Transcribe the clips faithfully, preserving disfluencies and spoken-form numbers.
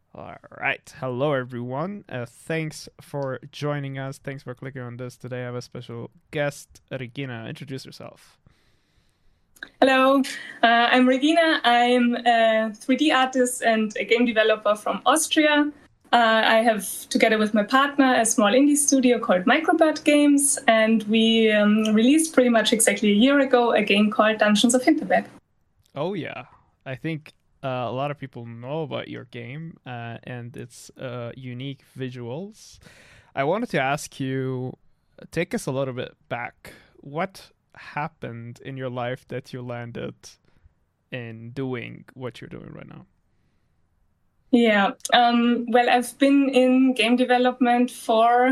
All right. Hello, everyone. Uh, thanks for joining us. Thanks for clicking on this. Today I have a special guest, Regina. Introduce yourself. Hello, uh, I'm Regina. I'm a three D artist and a game developer from Austria. Uh, I have, together with my partner, a small indie studio called Microbird Games, and we um, released pretty much exactly a year ago a game called Dungeons of Hinterberg. Oh, yeah. I think uh, a lot of people know about your game uh, and its uh, unique visuals. I wanted to ask you, take us a little bit back. What happened in your life that you landed in doing what you're doing right now? Yeah, um, well, I've been in game development for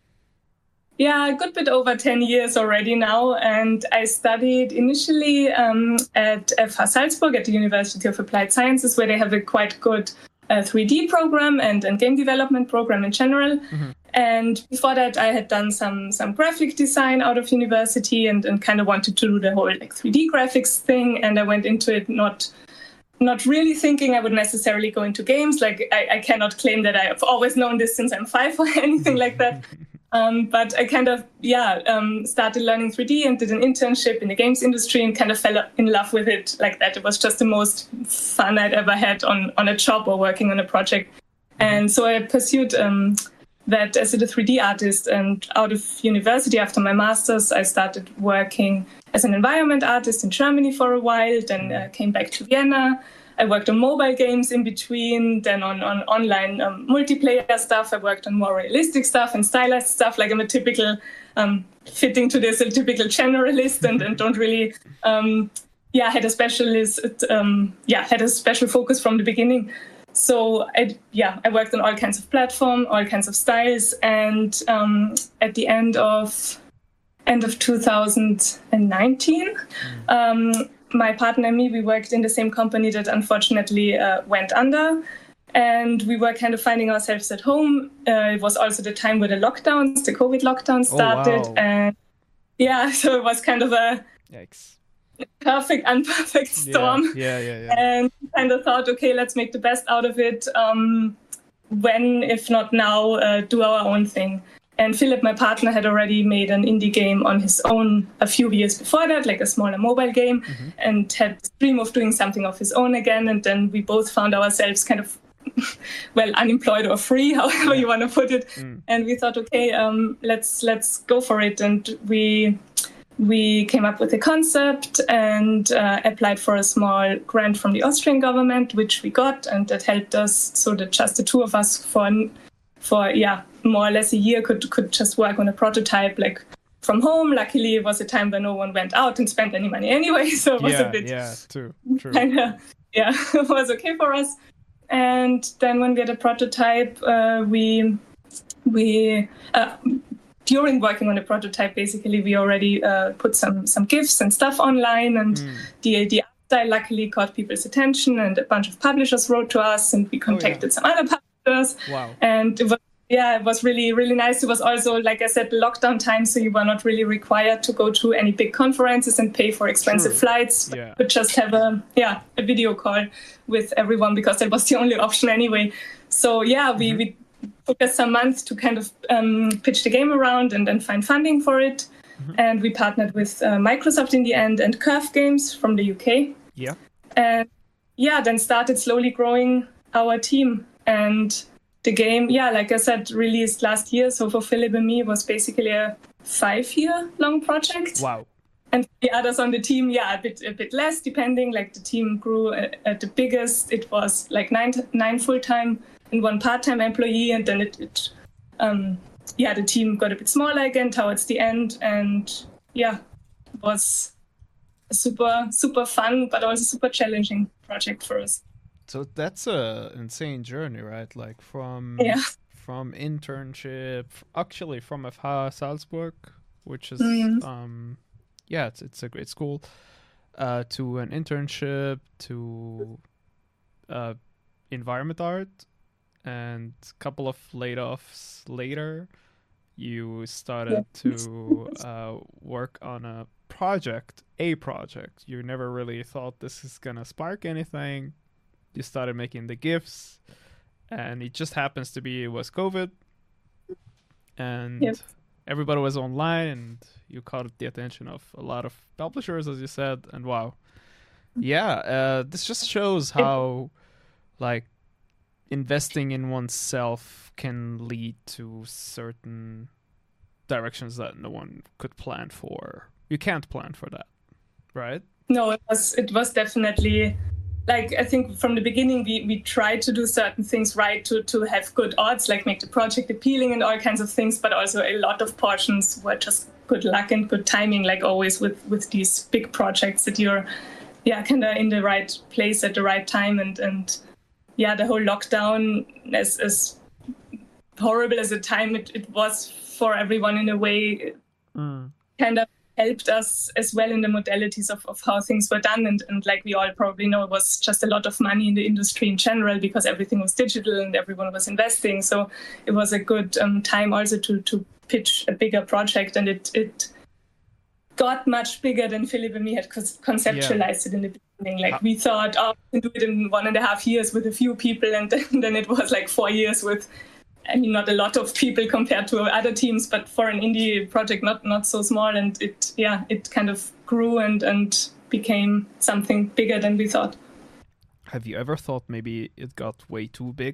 yeah, a good bit over ten years already now. And I studied initially um, at F H Salzburg at the University of Applied Sciences, where they have a quite good uh, three D program and, and game development program in general. Mm-hmm. And before that, I had done some some graphic design out of university and, and kind of wanted to do the whole like three D graphics thing. And I went into it not not really thinking I would necessarily go into games. Like I, I cannot claim that I have always known this since I'm five or anything like that. Um, but I kind of, yeah, um, started learning three D and did an internship in the games industry and kind of fell in love with it like that. It was just the most fun I'd ever had on, on a job or working on a project. And so I pursued um, that as a three D artist. And out of university, after my master's, I started working as an environment artist in Germany for a while, then uh, came back to Vienna. I worked on mobile games in between, then on, on online um, multiplayer stuff. I worked on more realistic stuff and stylized stuff. Like I'm a typical, um, fitting to this, a typical generalist and, and don't really, um, yeah, had a specialist, um, yeah, had a special focus from the beginning. So, I, yeah, I worked on all kinds of platform, all kinds of styles. And um, at the end of end of two thousand nineteen, um, my partner and me, we worked in the same company that unfortunately uh, went under. And we were kind of finding ourselves at home. Uh, it was also the time where the lockdowns, the COVID lockdown started. Oh, wow. And yeah, so it was kind of a Yikes. perfect, unperfect storm. Yeah, yeah, yeah. yeah. And kind of thought, okay, let's make the best out of it. Um, when, if not now, uh, do our own thing. And Philip, my partner, had already made an indie game on his own a few years before that, like a smaller mobile game, mm-hmm. and had the dream of doing something of his own again. And then we both found ourselves kind of, well, unemployed or free, however you want to put it. Mm. And we thought, okay, um, let's let's go for it. And we we came up with a concept and uh, applied for a small grant from the Austrian government, which we got, and that helped us so that just the two of us for for yeah. more or less a year could could just work on a prototype like from home. Luckily, it was a time when no one went out and spent any money anyway, so it was yeah, a bit yeah, true, true. Kinda, yeah, it was okay for us. And then when we had a prototype, uh, we we uh, during working on the prototype, basically we already uh, put some some GIFs and stuff online, and mm. the the art style luckily caught people's attention, and a bunch of publishers wrote to us, and we contacted oh, yeah. some other publishers. Wow. And it was Yeah, it was really, really nice. It was also, like I said, lockdown time, so you were not really required to go to any big conferences and pay for expensive True. flights. Yeah. But just have a yeah a video call with everyone because that was the only option anyway. So yeah, we, mm-hmm. we took us some months to kind of um, pitch the game around and then find funding for it. Mm-hmm. And we partnered with uh, Microsoft in the end and Curve Games from the U K. Yeah. And yeah, then started slowly growing our team. And the game, yeah, like I said, released last year. So for Philip and me, it was basically a five-year-long project. Wow. And the others on the team, yeah, a bit a bit less, depending. Like the team grew at, at the biggest. It was like nine nine full-time and one part-time employee. And then it, it um, yeah, the team got a bit smaller again towards the end. And yeah, it was a super, super fun, but also super challenging project for us. So that's a insane journey, right? Like from yeah. from internship, actually from F H Salzburg, which is mm. um, yeah, it's it's a great school, uh, to an internship to uh, environment art, and a couple of layoffs later, you started yeah. to uh, work on a project, a project. You never really thought this is gonna spark anything. You started making the GIFs, and it just happens to be it was COVID, and Yep. everybody was online, and you caught the attention of a lot of publishers, as you said, and wow, yeah, uh, this just shows how like investing in oneself can lead to certain directions that no one could plan for. You can't plan for that, right? No, it was it was definitely like, I think from the beginning we, we tried to do certain things right to to have good odds, like make the project appealing and all kinds of things, but also a lot of portions were just good luck and good timing, like always with with these big projects, that you're yeah kind of in the right place at the right time. And and yeah, the whole lockdown, as as horrible as a time it, it was for everyone in a way, Mm. kind of helped us as well in the modalities of, of how things were done. And, and like we all probably know, it was just a lot of money in the industry in general because everything was digital and everyone was investing. So it was a good um, time also to, to pitch a bigger project. And it, it got much bigger than Philip and me had conceptualized yeah. it in the beginning. Like we thought, oh, we can do it in one and a half years with a few people. And then, then it was like four years with, I mean, not a lot of people compared to other teams, but for an indie project, not not so small. And it, yeah, it kind of grew and, and became something bigger than we thought. Have you ever thought maybe it got way too big?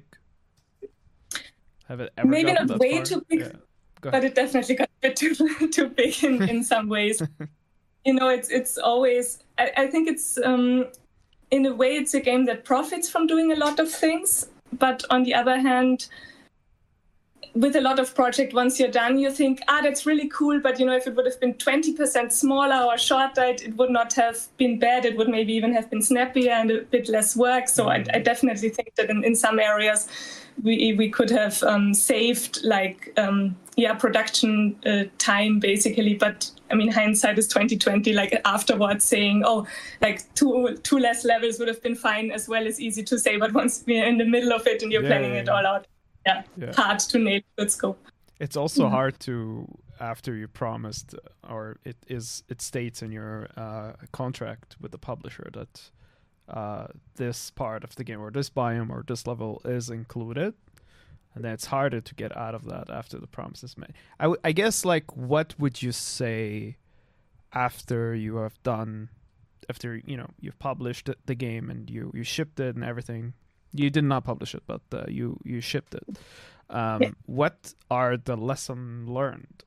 Have it ever maybe gotten not that way far? too big, yeah. but it definitely got a bit too too big in, in some ways. You know, it's it's always. I, I think it's um, in a way it's a game that profits from doing a lot of things, but on the other hand, with a lot of project, once you're done, you think, ah, that's really cool. But, you know, if it would have been twenty percent smaller or shorter, it, it would not have been bad. It would maybe even have been snappier and a bit less work. So I, I definitely think that in, in some areas we we could have um, saved like, um, yeah, production uh, time basically. But I mean, hindsight is twenty twenty, like afterwards saying, oh, like two two less levels would have been fine as well, is easy to say. But once we're in the middle of it and you're yeah, planning yeah, it yeah. all out, Yeah, Yeah. hard to nail good scope. It's also Yeah. hard to, after you promised, or it is, it states in your uh, contract with the publisher that uh, this part of the game or this biome or this level is included, and then it's harder to get out of that after the promise is made. I, w- I guess, like, what would you say after you have done, after, you know, you've published the- the game and you, you shipped it and everything? You did not publish it, but uh, you, you shipped it. Um, Yeah. What are the lessons learned?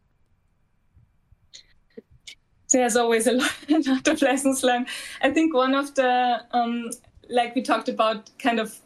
There's always a lot, a lot of lessons learned. I think one of the, um, like we talked about, kind of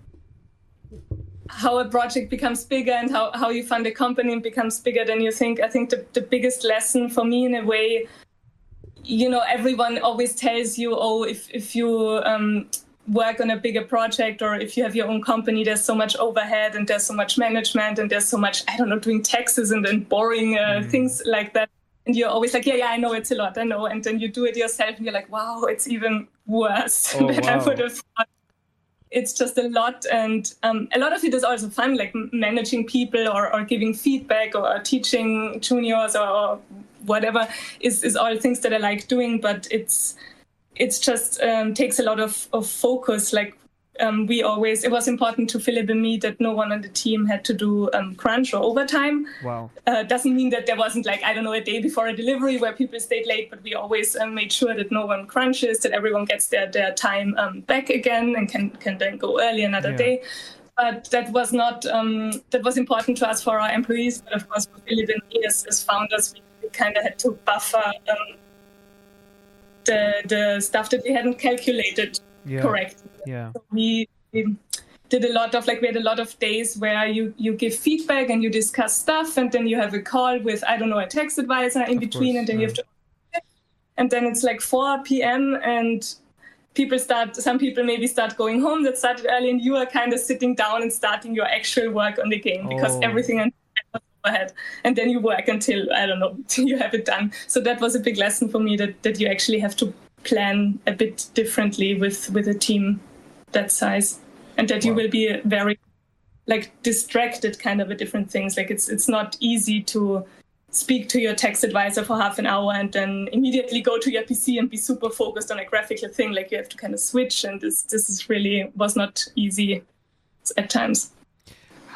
how a project becomes bigger and how, how you fund a company and becomes bigger than you think. I think the, the biggest lesson for me, in a way, you know, everyone always tells you, oh, if, if you um, work on a bigger project or if you have your own company, there's so much overhead and there's so much management and there's so much, I don't know, doing taxes and then boring uh, Mm. things like that. And you're always like, yeah, yeah, I know it's a lot, I know. And then you do it yourself and you're like, wow, it's even worse Oh, than I wow. would have thought. It's just a lot. And um, a lot of it is also fun, like m- managing people or, or giving feedback or, or teaching juniors or, or whatever is, is all things that I like doing. But it's it's just um, takes a lot of, of focus. Like um, we always, it was important to Philip and me that no one on the team had to do um, crunch or overtime. Wow. Uh, doesn't mean that there wasn't, like, I don't know, a day before a delivery where people stayed late, but we always um, made sure that no one crunches, that everyone gets their, their time um, back again and can, can then go early another Yeah. day. But that was not, um, that was important to us for our employees. But of course, for Philip and me as, as founders, we, we kind of had to buffer um, the, the stuff that we hadn't calculated Yeah. correctly. Yeah. We, we did a lot of, like, we had a lot of days where you, you give feedback and you discuss stuff, and then you have a call with, I don't know, a tax advisor in Of between, course, and then you yeah. have to, and then it's like four p.m. and people start, some people maybe start going home that started early, and you are kind of sitting down and starting your actual work on the game because Oh. everything on was overhead. And then you work until, I don't know, till you have it done. So that was a big lesson for me, that, that you actually have to plan a bit differently with, with a team that size, and that you Wow. will be very, like, distracted kind of at different things. Like it's it's not easy to speak to your tax advisor for half an hour and then immediately go to your P C and be super focused on a graphical thing. Like you have to kind of switch, and this this is really was not easy at times.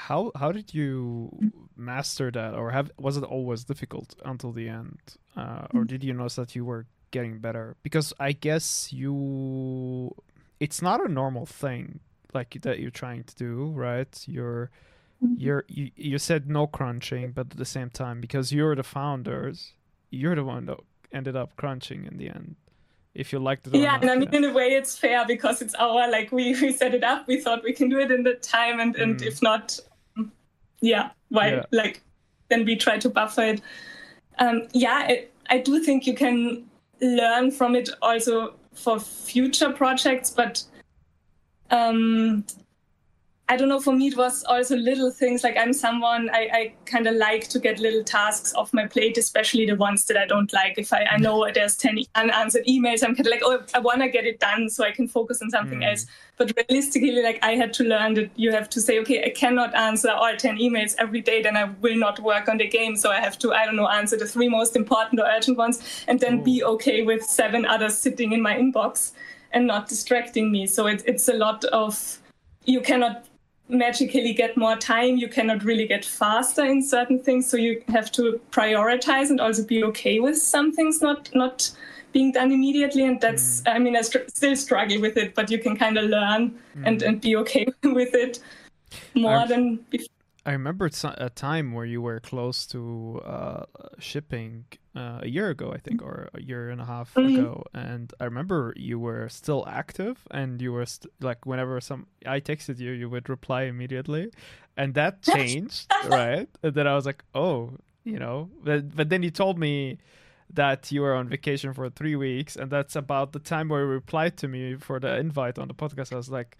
how how did you master that, or have was it always difficult until the end, uh, or did you notice that you were getting better? Because I guess you, it's not a normal thing like that you're trying to do, right? You're you're you, you said no crunching, but at the same time, because you're the founders, you're the one that ended up crunching in the end, if you liked it or yeah not. and I mean, yeah. in a way it's fair because it's our, like, we, we set it up, we thought we can do it in the time, and, and Mm. if not, yeah why Yeah. like then we try to buffer it. Um yeah it, I do think you can learn from it also for future projects, but um I don't know, for me it was also little things. Like, I'm someone, I, I kind of like to get little tasks off my plate, especially the ones that I don't like. If I, I know there's ten unanswered emails, I'm kind of like, oh, I want to get it done so I can focus on something Mm. else. But realistically, like, I had to learn that you have to say, okay, I cannot answer all ten emails every day, then I will not work on the game. So I have to, I don't know, answer the three most important or urgent ones, and then Ooh. be okay with seven others sitting in my inbox and not distracting me. So it, it's a lot of, you cannot magically get more time, you cannot really get faster in certain things, so you have to prioritize and also be okay with some things not not being done immediately. And that's mm. I mean, I str- still struggle with it, but you can kind of learn mm. and, and be okay with it more I, than before. I remember a time where you were close to uh, shipping uh, a year ago, I think, or a year and a half mm-hmm. ago, and I remember you were still active, and you were st- like, whenever some I texted you, you would reply immediately, and that changed, right? And then I was like, oh, you know, but, but then you told me that you were on vacation for three weeks, and that's about the time where you replied to me for the invite on the podcast. I was like,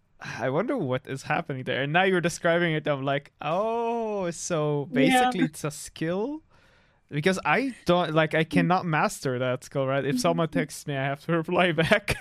I wonder what is happening there. And now you're describing it, I'm like, oh, so basically yeah. it's a skill, because I don't like I cannot master that skill, right? If someone texts me, I have to reply back.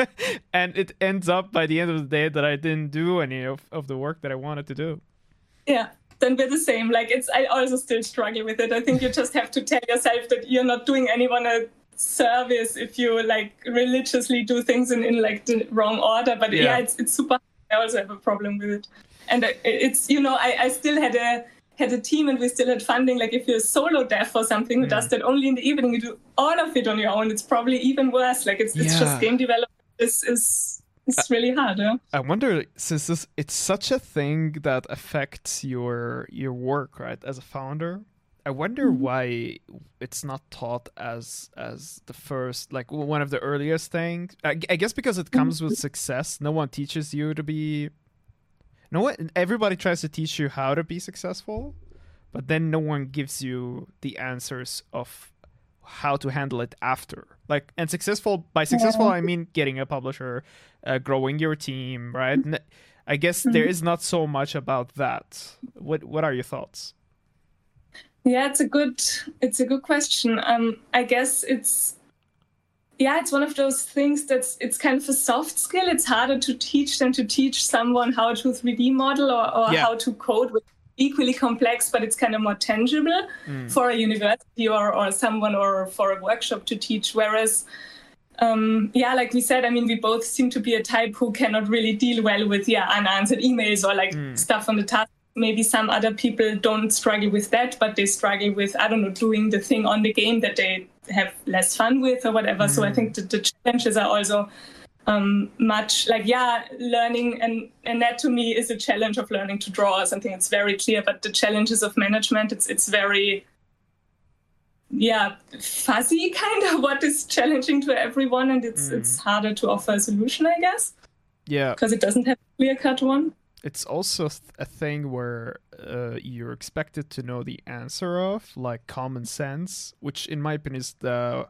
And it ends up by the end of the day that I didn't do any of, of the work that I wanted to do. Yeah, then we're the same. Like, it's I also still struggle with it. I think you just have to tell yourself that you're not doing anyone a service if you like religiously do things in, in like the wrong order. But yeah, yeah it's it's super. I also have a problem with it. And it's, you know, I, I still had a had a team, and we still had funding. Like, if you're a solo dev or something who mm. does that only in the evening, you do all of it on your own, it's probably even worse. Like, it's, it's yeah. just game development is is it's really hard. Yeah? I wonder, since this, it's such a thing that affects your your work, right, as a founder, I wonder mm-hmm. why it's not taught as as the first, like one of the earliest things. I, I guess because it comes mm-hmm. with success. No one teaches you to be. No one. Everybody tries to teach you how to be successful, but then no one gives you the answers of how to handle it after. Like, and successful by successful, yeah. I mean getting a publisher, uh, growing your team, right? And I guess mm-hmm. there is not so much about that. What What are your thoughts? Yeah, it's a good it's a good question. Um, I guess it's yeah, it's one of those things that's it's kind of a soft skill. It's harder to teach than to teach someone how to three D model or, or yeah. how to code, which is equally complex, but it's kind of more tangible mm. for a university or, or someone or for a workshop to teach. Whereas, um, yeah, like we said, I mean, we both seem to be a type who cannot really deal well with yeah unanswered emails or like mm. stuff on the task. Maybe some other people don't struggle with that, but they struggle with, I don't know, doing the thing on the game that they have less fun with or whatever. Mm. So I think that the challenges are also um, much like, yeah, learning and anatomy is a challenge of learning to draw or something. It's very clear, but the challenges of management, it's it's very, yeah, fuzzy kind of what is challenging to everyone. And it's mm. it's harder to offer a solution, I guess. Yeah. Because it doesn't have a clear-cut one. It's also a thing where uh, you're expected to know the answer of, like common sense, which in my opinion is the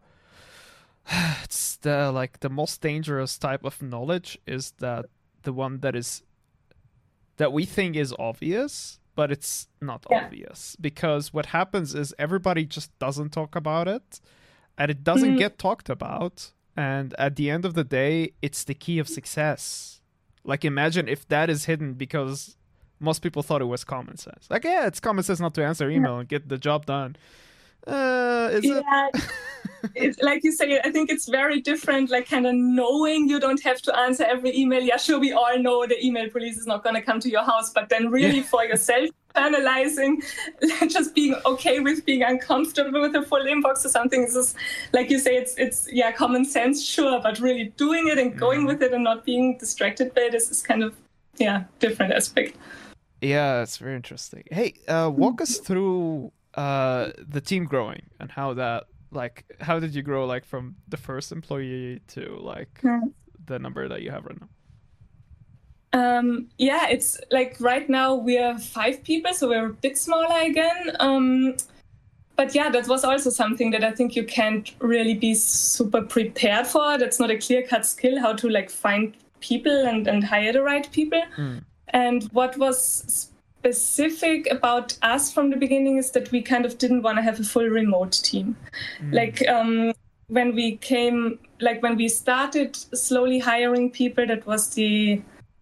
it's the like the most dangerous type of knowledge, is that the one that is that we think is obvious, but it's not yeah. obvious, because what happens is everybody just doesn't talk about it, and it doesn't mm-hmm. get talked about, and at the end of the day, it's the key of success. Like, imagine if that is hidden because most people thought it was common sense. Like, yeah, it's common sense not to answer email and get the job done. Uh, is yeah. it? it's like you say, I think it's very different, like kind of knowing you don't have to answer every email. Yeah, sure, we all know the email police is not going to come to your house, but then really yeah. for yourself, analyzing, just being okay with being uncomfortable with a full inbox or something. It's just, like you say, it's, it's yeah, common sense, sure, but really doing it and going mm. with it and not being distracted by it is, is kind of, yeah, different aspect. Yeah, it's very interesting. Hey, uh, walk us through uh, the team growing and how that, like, how did you grow, like, from the first employee to, like, yeah. the number that you have right now? Um, yeah, it's like right now we are five people, so we're a bit smaller again. Um, but yeah, that was also something that I think you can't really be super prepared for. That's not a clear-cut skill, how to, like, find people and, and hire the right people. Mm. And what was specific about us from the beginning is that we kind of didn't want to have a full remote team. Mm. Like um, when we came, like when we started slowly hiring people, that was the,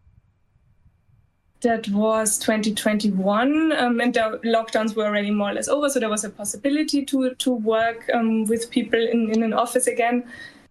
that was twenty twenty-one, um, and the lockdowns were already more or less over. So there was a possibility to to work um, with people in, in an office again.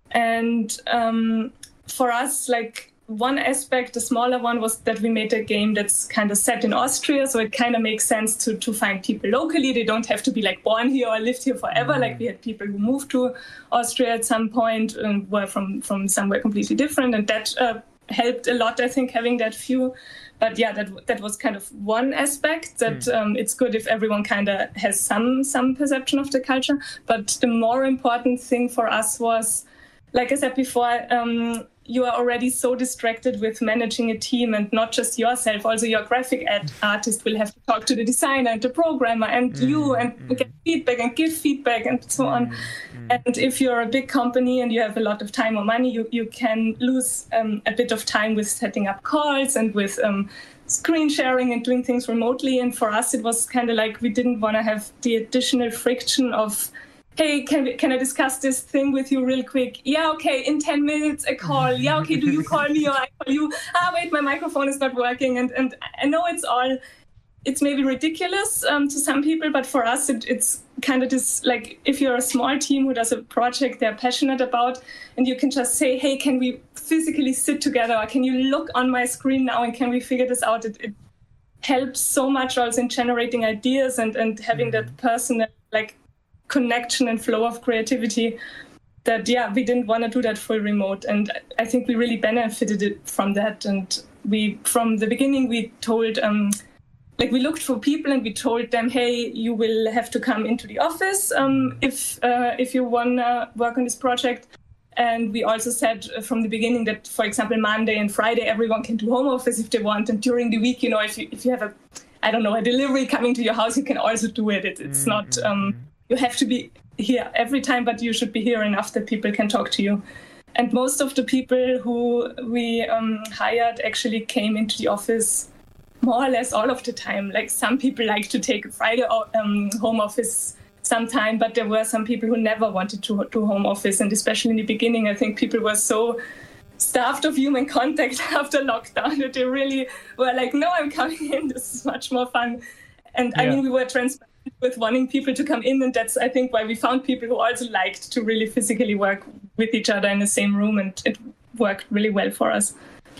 And um, for us, like, one aspect, the smaller one, was that we made a game that's kind of set in Austria, so it kind of makes sense to, to find people locally. They don't have to be like born here or lived here forever. Mm-hmm. Like we had people who moved to Austria at some point and were from, from somewhere completely different, and that uh, helped a lot, I think, having that view. But yeah, that that was kind of one aspect, that mm. um, it's good if everyone kind of has some some perception of the culture. But the more important thing for us was, like I said before, um, you are already so distracted with managing a team, and not just yourself, also your graphic ad- artist will have to talk to the designer and the programmer and mm, you and mm. get feedback and give feedback and so mm, on. Mm. And if you're a big company and you have a lot of time or money, you, you can lose um, a bit of time with setting up calls and with um, screen sharing and doing things remotely. And for us, it was kind of like we didn't want to have the additional friction of, hey, can we, can I discuss this thing with you real quick? Yeah, okay, in ten minutes, a call. Yeah, okay, do you call me or I call you? Ah, wait, my microphone is not working. And and I know it's all, it's maybe ridiculous um, to some people, but for us, it, it's kind of this, like, if you're a small team who does a project they're passionate about, and you can just say, hey, can we physically sit together? Or can you look on my screen now and can we figure this out? It, it helps so much also in generating ideas and, and having mm-hmm. that personal, like, connection and flow of creativity, that yeah we didn't want to do that full remote, and I think we really benefited it from that. And we from the beginning we told um like we looked for people and we told them, hey, you will have to come into the office um if uh, if you want to work on this project. And we also said from the beginning that, for example, Monday and Friday everyone can do home office if they want, and during the week, you know, if you if you have a I don't know a delivery coming to your house, you can also do it. it it's mm-hmm. not um you have to be here every time, but you should be here enough that people can talk to you. And most of the people who we um, hired actually came into the office more or less all of the time. Like some people like to take a Friday um, home office sometime, but there were some people who never wanted to do home office. And especially in the beginning, I think people were so starved of human contact after lockdown that they really were like, no, I'm coming in. This is much more fun. And yeah. I mean, we were transparent with wanting people to come in, and that's I think why we found people who also liked to really physically work with each other in the same room, and it worked really well for us.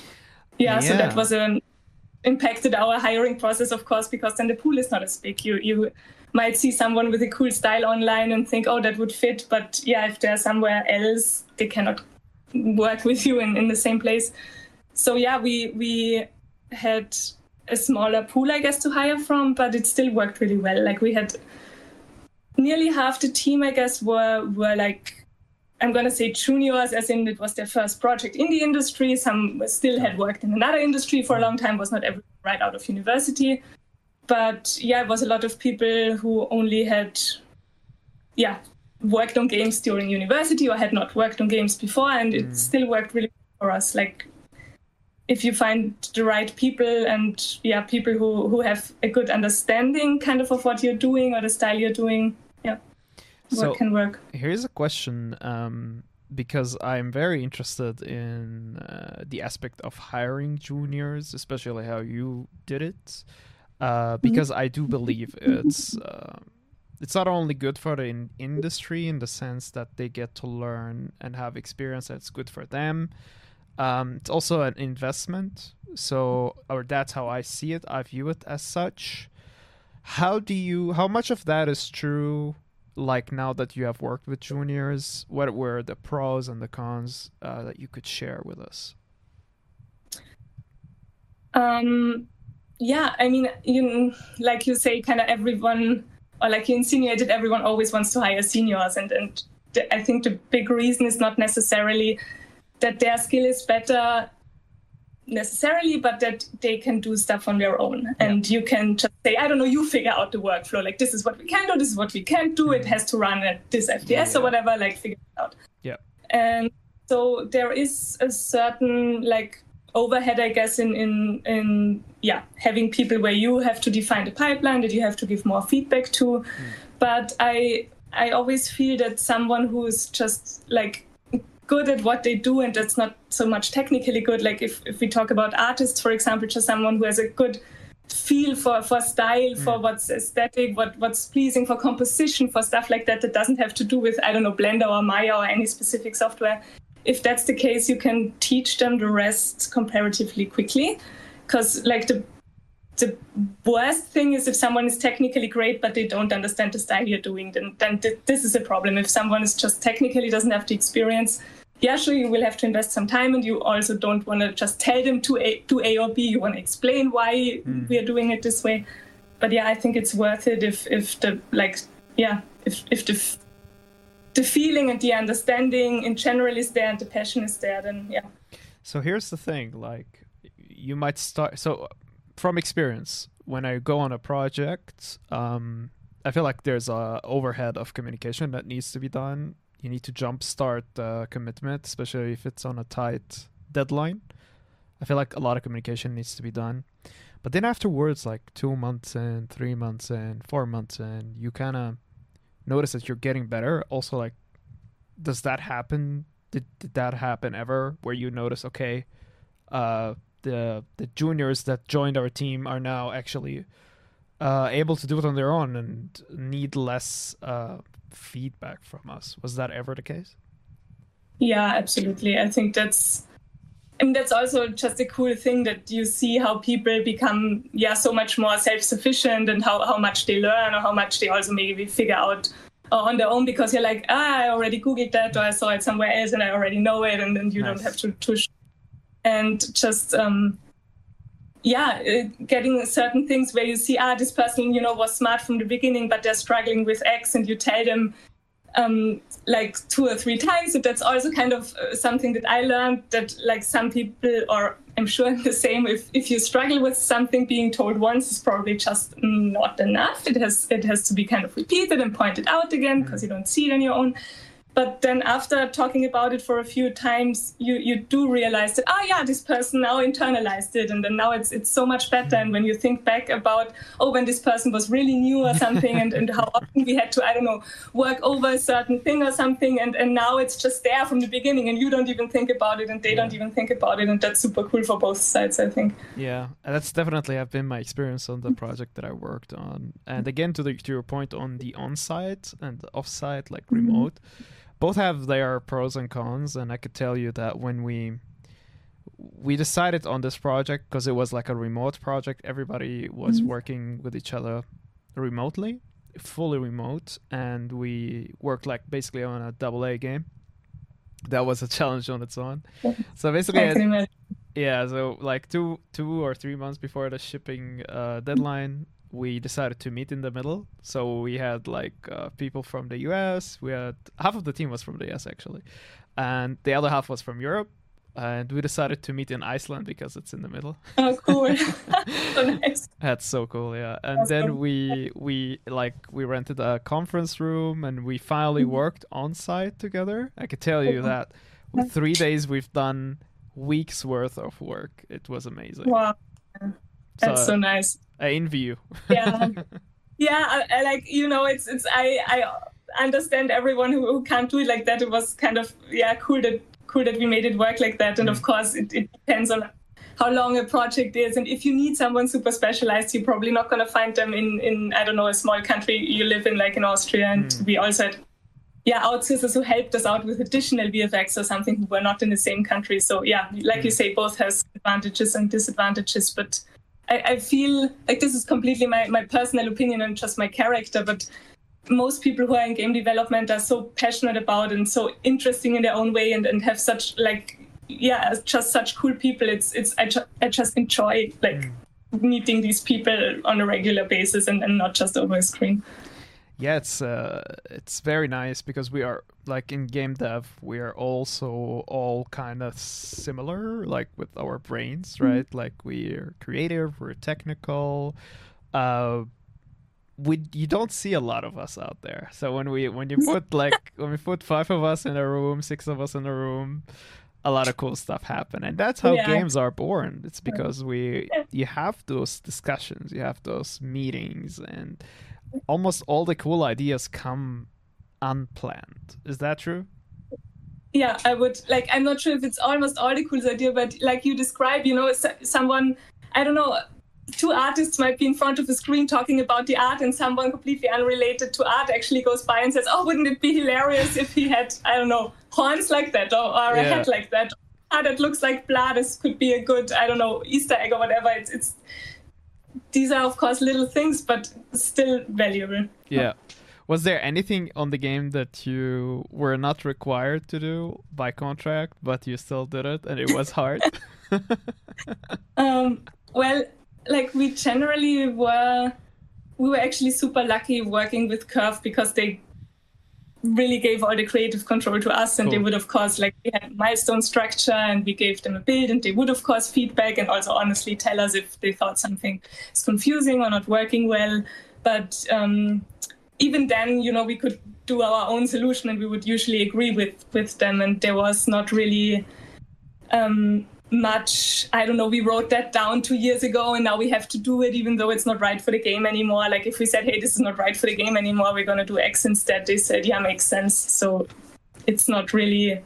Yeah, yeah. So that was um, impacted our hiring process, of course, because then the pool is not as big. You you might see someone with a cool style online and think, oh, that would fit, but yeah, if they're somewhere else, they cannot work with you in, in the same place. So yeah, we we had a smaller pool, I guess, to hire from, but it still worked really well. Like we had nearly half the team, I guess, were were like, I'm going to say juniors, as in it was their first project in the industry. Some still had worked in another industry for a long time, was not everyone right out of university. But yeah, it was a lot of people who only had, yeah, worked on games during university or had not worked on games before, and it mm. still worked really well for us. Like, if you find the right people and yeah, people who, who have a good understanding kind of of what you're doing or the style you're doing, yeah, so work can work. Here's a question, um, because I'm very interested in uh, the aspect of hiring juniors, especially how you did it, uh, because mm-hmm. I do believe it's uh, it's not only good for the in- industry in the sense that they get to learn and have experience that's good for them. Um, it's also an investment. So, or that's how I see it. I view it as such. How do you, how much of that is true? Like now that you have worked with juniors, what were the pros and the cons uh, that you could share with us? Um, yeah, I mean, you, like you say, kind of everyone, or like you insinuated, everyone always wants to hire seniors. And, and the, I think the big reason is not necessarily that their skill is better necessarily, but that they can do stuff on their own. Yeah. And you can just say, I don't know, you figure out the workflow. Like, this is what we can do, this is what we can't do. Mm-hmm. It has to run at this F P S yeah. or whatever, like figure it out. Yeah. And so there is a certain like overhead, I guess, in, in, in yeah, having people where you have to define the pipeline, that you have to give more feedback to. Mm. But I, I always feel that someone who is just like good at what they do, and that's not so much technically good. Like if, if we talk about artists, for example, just someone who has a good feel for, for style, mm. for what's aesthetic, what, what's pleasing, for composition, for stuff like that, that doesn't have to do with, I don't know, Blender or Maya or any specific software. If that's the case, you can teach them the rest comparatively quickly. Because like the the worst thing is if someone is technically great, but they don't understand the style you're doing, then, then th- this is a problem. If someone is just technically doesn't have the experience, yeah, sure, you will have to invest some time, and you also don't want to just tell them to A, to A or B. You want to explain why mm. we are doing it this way. But yeah, I think it's worth it if, if the, like, yeah, if, if the, the feeling and the understanding in general is there and the passion is there, then yeah. So here's the thing, like, you might start, so from experience, when I go on a project, um, I feel like there's a overhead of communication that needs to be done. You need to jumpstart the commitment, especially if it's on a tight deadline. I feel like a lot of communication needs to be done. But then afterwards, like two months in, three months in, four months in, you kind of notice that you're getting better. Also, like, does that happen? Did, did that happen ever where you notice, okay, uh, the the juniors that joined our team are now actually uh, able to do it on their own and need less uh, feedback from us? Was that ever the case? Yeah, absolutely. I think that's, I mean, that's also just a cool thing that you see how people become, yeah, so much more self-sufficient, and how, how much they learn, or how much they also maybe figure out on their own, because you're like, ah, I already Googled that, or I saw it somewhere else and I already know it, and then you nice. Don't have to push. And just, um, yeah, getting certain things where you see, ah, this person, you know, was smart from the beginning, but they're struggling with X, and you tell them um, like two or three times. So that's also kind of something that I learned, that like some people, or I'm sure the same, if, if you struggle with something, being told once is probably just not enough. It has it has to be kind of repeated and pointed out again, because you don't see it on your own. But then after talking about it for a few times, you, you do realize that, oh yeah, this person now internalized it. And then now it's it's so much better. And when you think back about, oh, when this person was really new or something, and, and how often we had to, I don't know, work over a certain thing or something. And, and now it's just there from the beginning, and you don't even think about it, and they yeah. don't even think about it. And that's super cool for both sides, I think. Yeah, that's definitely have been my experience on the project that I worked on. And again, to, the, to your point on the on-site and the off-site, like remote, mm-hmm. both have their pros and cons, and I could tell you that when we we decided on this project, because it was like a remote project, everybody was mm-hmm. working with each other remotely, fully remote, and we worked like basically on a double A game. That was a challenge on its own. So basically, I, yeah, so like two two or three months before the shipping uh, deadline, we decided to meet in the middle. So we had like uh, people from the U S. We had half of the team was from the U S actually, and the other half was from Europe. And we decided to meet in Iceland because it's in the middle. Oh, cool! So nice. That's so cool, yeah. And That's then cool. we we like we rented a conference room, and we finally worked on site together. I could tell you that with three days we've done weeks worth of work. It was amazing. Wow, that's so, so nice. I envy you. Yeah, yeah. I, I like you know, it's it's I I understand everyone who, who can't do it like that. It was kind of yeah cool that cool that we made it work like that. And mm. of course, it, it depends on how long a project is. And if you need someone super specialized, you're probably not going to find them in, in, I don't know, a small country you live in, like in Austria. And mm. we also had, yeah, outsourcers who helped us out with additional V F X or something who were not in the same country. So yeah, like mm. you say, both has advantages and disadvantages. But I, I feel like this is completely my, my personal opinion and just my character. But most people who are in game development are so passionate about and so interesting in their own way and, and have such like, yeah, just such cool people. It's it's I, ju- I just enjoy like mm. meeting these people on a regular basis and, and not just over a screen. Yeah, it's uh, it's very nice because we are like in game dev, we are also all kind of similar, like with our brains, right? Mm-hmm. Like we're creative, we're technical. Uh, we you don't see a lot of us out there. So when we when you put like when we put five of us in a room, six of us in a room, a lot of cool stuff happen, and that's how yeah. games are born. It's because we you have those discussions, you have those meetings, and almost all the cool ideas come unplanned. Is that true? Yeah, I would like. I'm not sure if it's almost all the cool idea, but like you describe, you know, someone, I don't know, two artists might be in front of a screen talking about the art, and someone completely unrelated to art actually goes by and says, "Oh, wouldn't it be hilarious if he had, I don't know, horns like that or, or yeah. a hat like that? Ah, that looks like blah. This could be a good, I don't know, Easter egg or whatever." It's it's. These are, of course, little things, but still valuable. Yeah. Was there anything on the game that you were not required to do by contract, but you still did it and it was hard? um, well, like we generally were, we were actually super lucky working with Curve because they really gave all the creative control to us, and cool. they would of course, like we had milestone structure and we gave them a build, and they would of course feedback and also honestly tell us if they thought something is confusing or not working well. But um, even then, you know, we could do our own solution and we would usually agree with, with them, and there was not really um, much, I don't know, we wrote that down two years ago and now we have to do it even though it's not right for the game anymore. Like if we said, hey, this is not right for the game anymore, we're going to do X instead, they said, yeah, makes sense. So it's not really,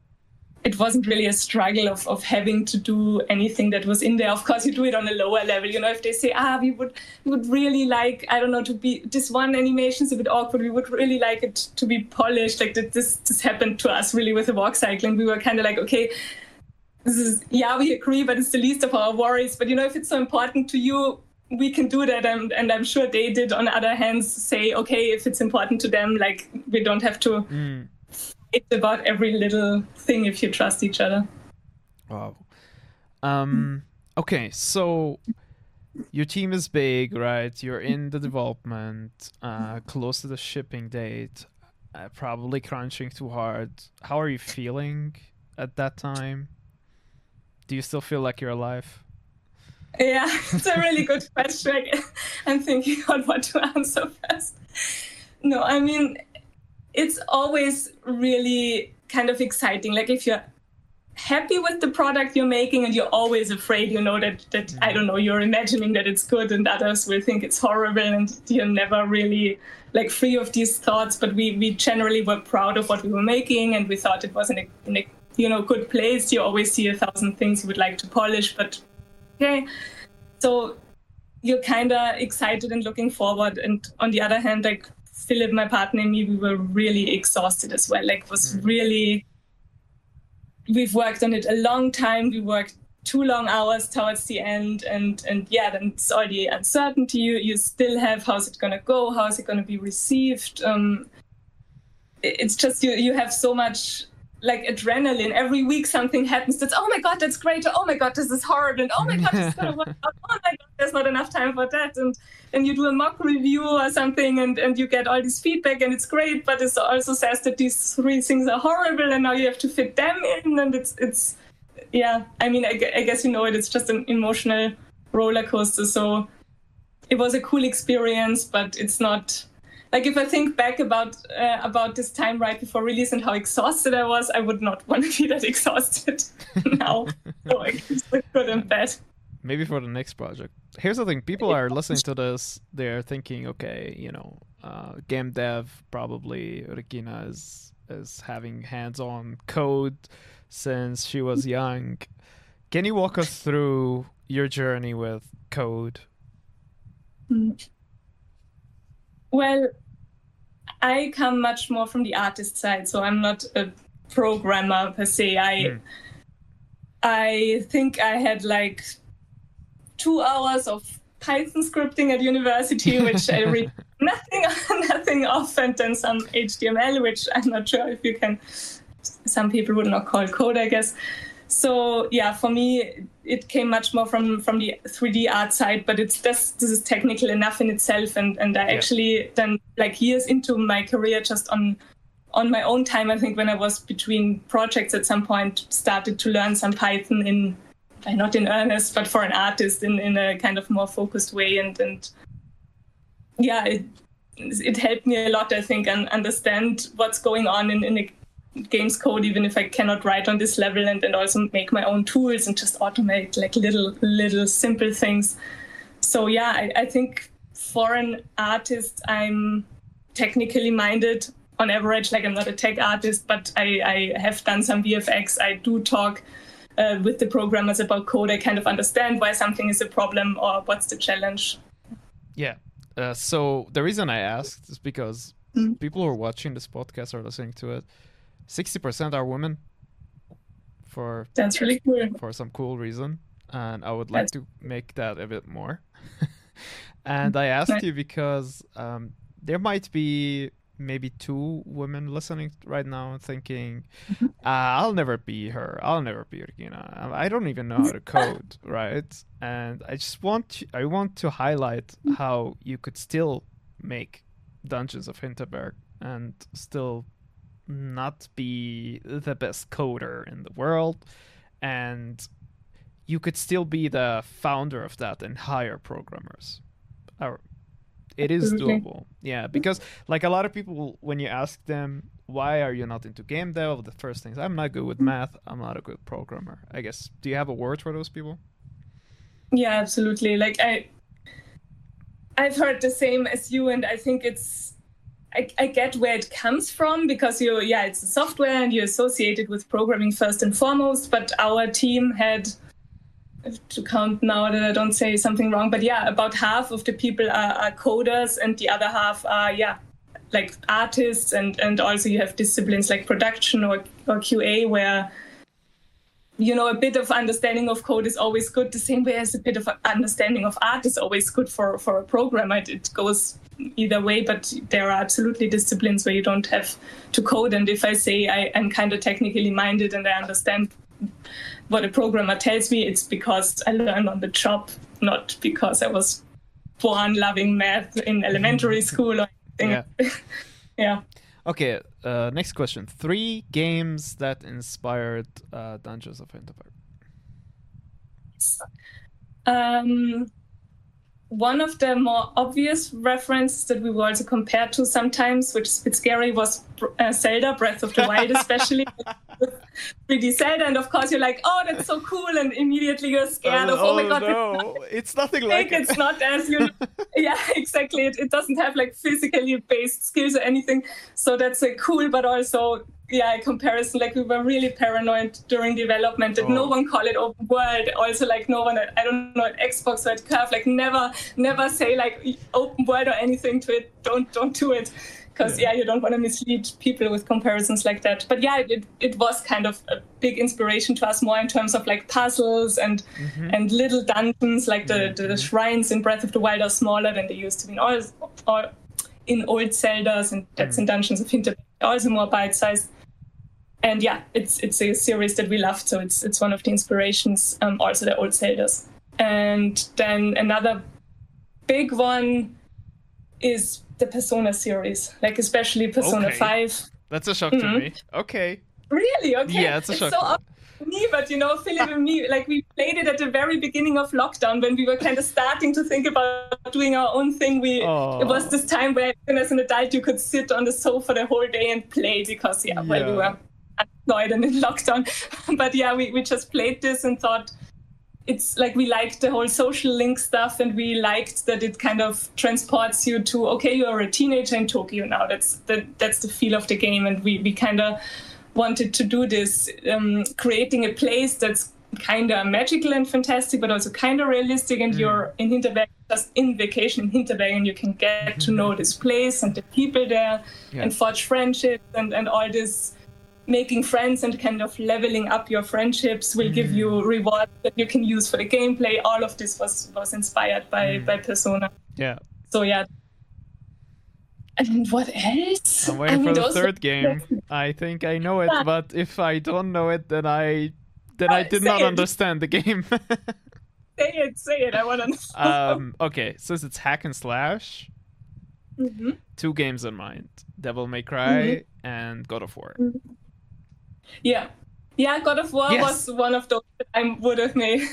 it wasn't really a struggle of, of having to do anything that was in there. Of course, you do it on a lower level. You know, if they say, ah, we would we would really like, I don't know, to be, this one animation's a bit awkward, we would really like it to be polished. Like that, this, this happened to us really with the walk cycle. And we were kind of like, okay, this is, yeah, we agree, but it's the least of our worries. But, you know, if it's so important to you, we can do that. And, and I'm sure they did, on the other hands, say, okay, if it's important to them, like, we don't have to mm. fight about every little thing if you trust each other. Wow. Um, okay, so your team is big, right? You're in the development, uh, close to the shipping date, uh, probably crunching too hard. How are you feeling at that time? Do you still feel like you're alive? Yeah, it's a really good question. I'm thinking on what to answer first. No, I mean, it's always really kind of exciting. Like if you're happy with the product you're making and you're always afraid, you know, that, that mm-hmm. I don't know, you're imagining that it's good and others will think it's horrible and you're never really like free of these thoughts. But we, we generally were proud of what we were making and we thought it was in a, in a you know, good place. You always see a thousand things you would like to polish, but okay. So you're kind of excited and looking forward. And on the other hand, like Philip, my partner, and me, we were really exhausted as well. Like it was mm. really, we've worked on it a long time. We worked two long hours towards the end. And, and yeah, then it's all the uncertainty you, you still have. How's it going to go? How is it going to be received? Um, it's just, you, you have so much like adrenaline. Every week something happens that's, oh my God, that's great. Or, oh my God, this is horrible. And oh my God, this is going to work out. Oh my God, there's not enough time for that. And then you do a mock review or something and, and you get all this feedback and it's great, but it also says that these three things are horrible and now you have to fit them in. And it's, it's yeah, I mean, I, I guess you know it, it's just an emotional roller coaster. So it was a cool experience, but it's not... Like if I think back about uh, about this time right before release and how exhausted I was, I would not want to be that exhausted now. So I guess it's good and bad. Maybe for the next project. Here's the thing: people are listening to this. They're thinking, okay, you know, uh, game dev probably Regina is is having hands-on code since she was young. Can you walk us through your journey with code? Mm. Well, I come much more from the artist side, so I'm not a programmer per se. I mm. I think I had like two hours of Python scripting at university, which I read nothing nothing of, and then some H T M L, which I'm not sure if you can. Some people would not call code, I guess. So yeah, for me, it came much more from, from the three D art side, but it's just, this is technical enough in itself. And, and I yeah. actually then like years into my career, just on, on my own time, I think when I was between projects at some point, started to learn some Python in, not in earnest, but for an artist in, in a kind of more focused way. And, and yeah, it, it helped me a lot, I think, and understand what's going on in, in a games code, even if I cannot write on this level, and, and also make my own tools and just automate like little little simple things. So yeah, I, I think for an artist, I'm technically minded on average. Like I'm not a tech artist, but I, I have done some V F X. I do talk uh, with the programmers about code. I kind of understand why something is a problem or what's the challenge. Yeah. Uh, so the reason I asked is because mm-hmm. people who are watching this podcast or listening to it, sixty percent are women for that's really cool for some cool reason, and I would like that's... to make that a bit more. And I asked you because um, there might be maybe two women listening right now thinking, uh, I'll never be her, I'll never be Regina, I don't even know how to code, right? And I just want to, I want to highlight how you could still make Dungeons of Hinterberg and still not be the best coder in the world, and you could still be the founder of that and hire programmers. Or it is doable. Yeah, because like a lot of people, when you ask them why are you not into game dev, the first thing is I'm not good with math, I'm not a good programmer. I guess, do you have a word for those people? Yeah, absolutely. Like I I've heard the same as you, and I think it's I, I get where it comes from, because you, yeah, it's a software and you associate it with programming first and foremost. But our team had, to count now that I don't say something wrong, but yeah, about half of the people are, are coders, and the other half are, yeah, like artists. And, and also you have disciplines like production or, or Q A, where, you know, a bit of understanding of code is always good, the same way as a bit of understanding of art is always good for, for a programmer. It, it goes either way, but there are absolutely disciplines where you don't have to code. And if I say I, I'm kind of technically minded and I understand what a programmer tells me, it's because I learned on the job, not because I was born loving math in elementary school or anything. Yeah. Yeah. Okay, uh, next question. Three games that inspired uh, Dungeons of Hinterberg. Um, one of the more obvious references that we were also compared to sometimes, which is a bit scary, was uh, Zelda Breath of the Wild, especially with three D Zelda. And of course you're like, oh, that's so cool. And immediately you're scared oh, of, oh my oh, God. No. It's nothing like it. It's not as, you know, yeah, exactly. It, it doesn't have like physically based skills or anything. So that's a cool, but also, yeah, a comparison. Like we were really paranoid during development that oh. no one call it open world. Also, like no one, I don't know, at Xbox or at Curve, like never, never say like open world or anything to it. Don't, don't do it. Because, yeah. yeah, you don't want to mislead people with comparisons like that. But yeah, it it was kind of a big inspiration to us, more in terms of like puzzles and mm-hmm. and little dungeons. Like the, mm-hmm. the shrines in Breath of the Wild are smaller than they used to be in all, all in old Zeldas, and that's mm-hmm. in Dungeons of Hinterberg, also more bite-sized. And yeah, it's it's a series that we loved, so it's it's one of the inspirations. Um, also the old Zeldas. And then another big one is the Persona series, like especially Persona okay. five. That's a shock mm-hmm. to me. Okay. Really? Okay. Yeah, it's a shock. It's so obvious to me, but you know, Philip and me, like we played it at the very beginning of lockdown when we were kind of starting to think about doing our own thing. We oh. It was this time where, even as an adult, you could sit on the sofa the whole day and play because, yeah, yeah. well, we were annoyed and in lockdown. But yeah, we, we just played this and thought, it's like we liked the whole social link stuff, and we liked that it kind of transports you to, okay, you're a teenager in Tokyo now. That's the, that's the feel of the game. And we, we kind of wanted to do this, um, creating a place that's kind of magical and fantastic, but also kind of realistic. And mm. you're in Hinterberg, just in vacation in Hinterberg, and you can get to know this place and the people there, yeah. and forge friendships, and, and all this making friends and kind of leveling up your friendships will mm. give you rewards that you can use for the gameplay. All of this was, was inspired by, mm. by Persona. Yeah. So yeah. And what else? I'm waiting I mean, for the third game. I think I know it, yeah. but if I don't know it, then I then uh, I did not it. understand the game. Say it, say it. I want to know. Um, okay, since it's hack and slash, mm-hmm. two games in mind: Devil May Cry mm-hmm. and God of War. Mm-hmm. Yeah, yeah. God of War yes. was one of those that I would have made.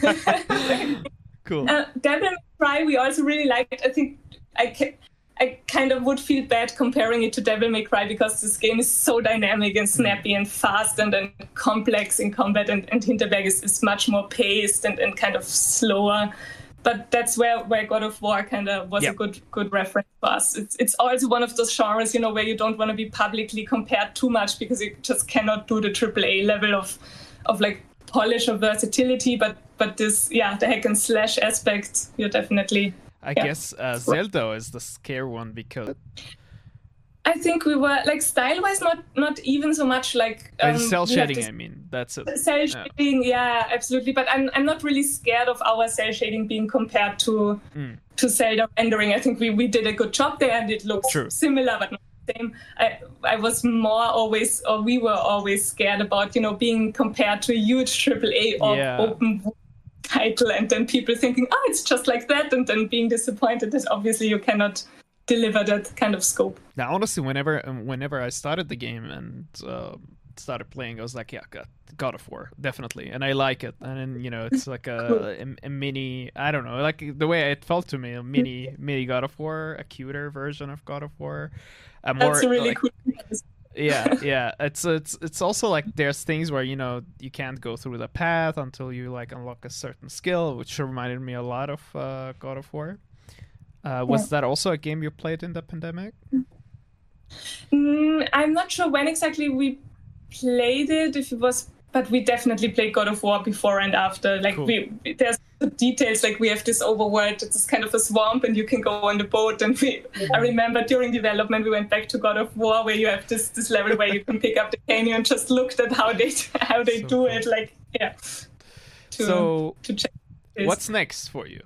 Cool. Uh, Devil May Cry, we also really liked. I think I. Can, I kind of would feel bad comparing it to Devil May Cry because this game is so dynamic and snappy and fast and, and complex in combat, and, and Hinterberg is, is much more paced and, and kind of slower. But that's where, where God of War kind of was yep. a good good reference for us. It's it's also one of those genres, you know, where you don't want to be publicly compared too much because you just cannot do the triple A level of of like polish or versatility. But but this, yeah, the hack and slash aspect, you're definitely. I yeah. guess uh, Zelda is the scare one because I think we were like style-wise not not even so much like um, cell shading. This, I mean, that's it. Cell shading, yeah. yeah, absolutely. But I'm I'm not really scared of our cell shading being compared to mm. to Zelda rendering. I think we, we did a good job there, and it looks True. similar but not the same. I I was more always, or we were always scared about, you know, being compared to a huge triple A or yeah. open title, and then people thinking, oh, it's just like that, and then being disappointed that obviously you cannot deliver that kind of scope. Now, honestly, whenever whenever I started the game and uh, started playing, I was like, yeah, God, God of War, definitely, and I like it. And then, you know, it's like a, cool. a, a mini, I don't know, like the way it felt to me, a mini mini God of War, a cuter version of God of War. A more, That's a really like, cool. yeah yeah it's it's it's also like there's things where, you know, you can't go through the path until you like unlock a certain skill, which reminded me a lot of uh God of War. Uh was yeah. that also a game you played in the pandemic? mm, I'm not sure when exactly we played it, if it was, but we definitely played God of War before and after. Like cool. we there's the details, like we have this overworld, it's kind of a swamp, and you can go on the boat, and we mm-hmm. I remember during development we went back to God of War where you have this this level where you can pick up the cane and just looked at how they how they so do cool. it, like yeah to, so to check this. What's next for you?